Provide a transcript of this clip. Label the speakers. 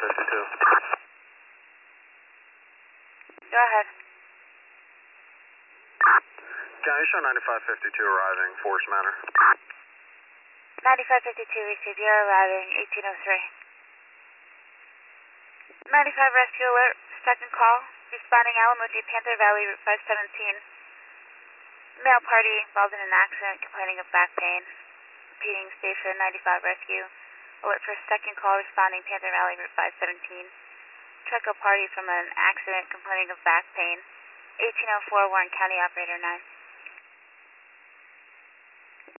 Speaker 1: Go ahead.
Speaker 2: County show 9552 arriving, Forest Manor.
Speaker 1: 9552 received, you're arriving, 1803. 95 rescue alert, second call, responding Alamuji, Panther Valley, Route 517. Male party involved in an accident, complaining of back pain. Repeating station 95 rescue. Alert for second call, responding Panther Valley, Route 517. Treco party from an accident, complaining of back pain. 1804, Warren County, operator 9.